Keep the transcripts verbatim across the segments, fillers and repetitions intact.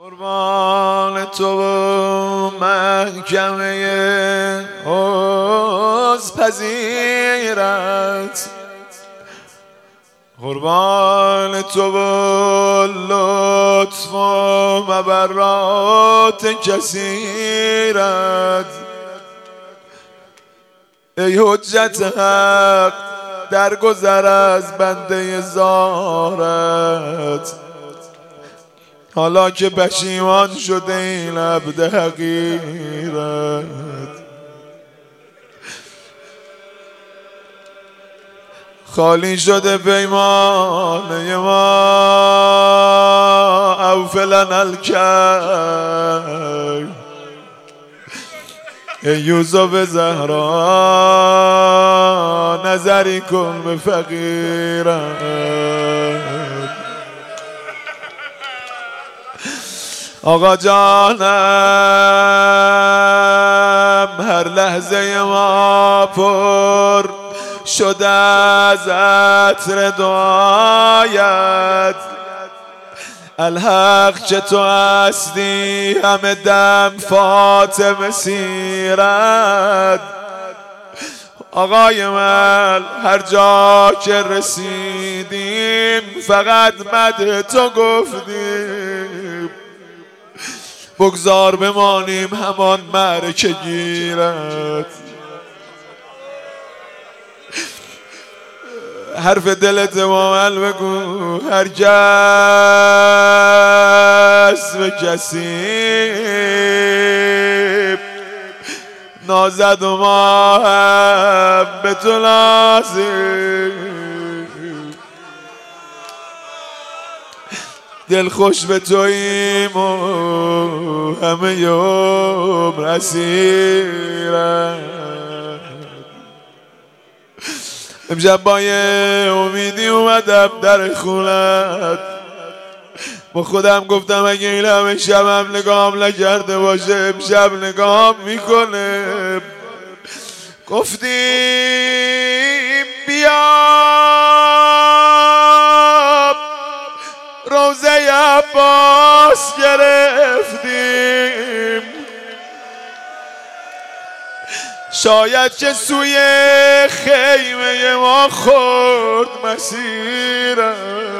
قربان تو محکمه حوض پذیرت، قربان تو لطف و مبرات کثیرت. ای حجت حق درگذر از بنده زارت، حالا که پشیمان شده این عبد حقیرت. خالی شده پیمانه ما اوفلن الکر. ای یوسف زهرا نظری کن به فقیرت. آقا جانم هر لحظه ما پر شده از عطر دعایت. الحق چه تو هستی همه دم فاطمه سیرت. آقای من هر جا که رسیدیم فقط مدح تو گفتیم، بگذار بمانیم همان معرکه گیرت. حرف دلت با من بگو هر کس به کسی نازد و ما هم به تو لازم. دل خوش به توییم و همه یوم اسیرت. امشب با یه امیدی اومدم در خونت، با خودم گفتم اگه این همه شبم نگام نکرده باشه امشب نگام میکنه. گفتیم بیا روزه عباس گرفتیم، شاید که سوی خیمه ما خورد مسیرت.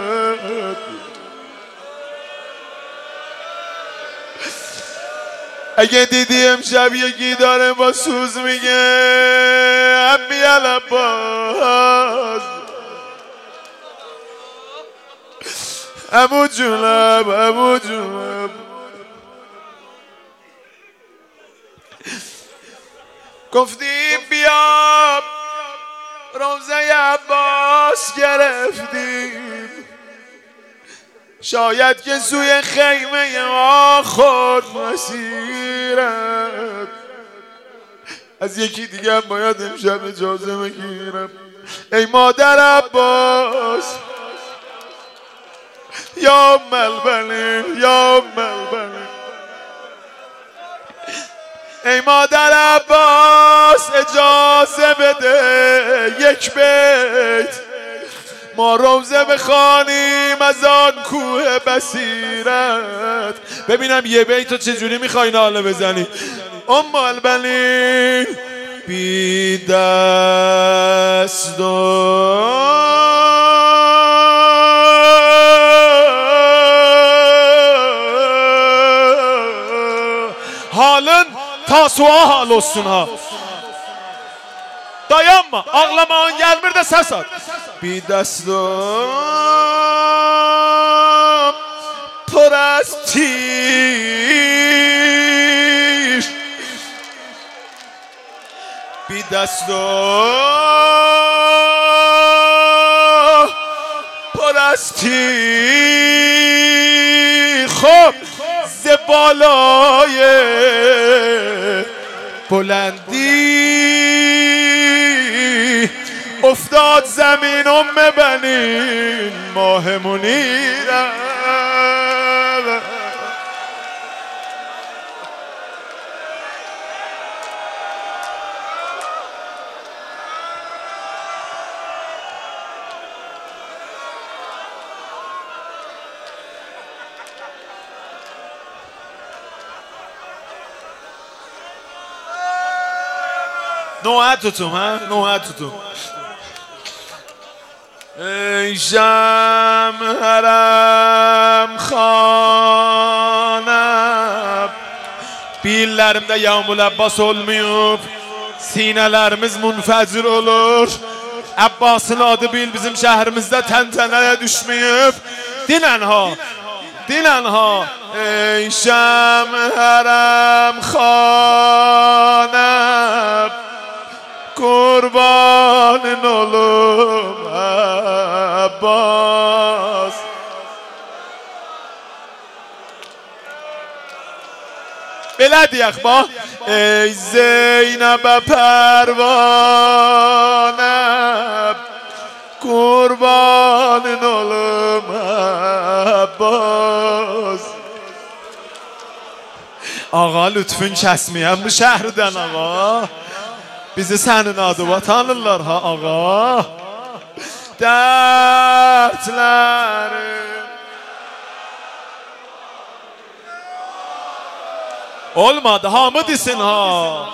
اگه دیدی امشب یکی داره با سوز میگه عمی العباس، عمو جونم عمو جونم، گفتیم بیا روزه عباس گرفتیم، شاید که سوی خیمه ما خود مسیرت. از یکی دیگه باید امشب اجازه بگیرم. ای مادر عباس یا ملبنین یا ملبنین، ای مادر عباس اجازه بده یک بیت ما روزه بخوانیم از آن کوه بصیرت. ببینم یه بیتو چجوری میخوای ناله بزنی. ام البنین بی دست و Halın tasuğa hal olsun ha. Dayanma, ağlamağın gelmir de ses at. بی دستم پر از تیر، بی دستم پر از تیر. خب ز بالای بلندی افتاد زمین ام بنین ماه منیرم. نوعتتون ها نوعتتون ای شمع حرم xanəm Billərimdə Yağmur Abbas olmayıb Sinələrimiz munfəcir olur Abbasın adı bil bizim şəhərimizdə təntənəyə düşməyib Dinən ha Dinən ha Ey şəmə hərəm xanəm Qurbanın olum Abbas Belə deyək bax Ey Zeynəbə pərvanəm Qurbanın olum Abbas Ağa lütfün kəsməyəm bu şəhərdən ağa Bizi sənin adıva tanırlar ha ağa Dərdlərim Olmadı hamı desin ha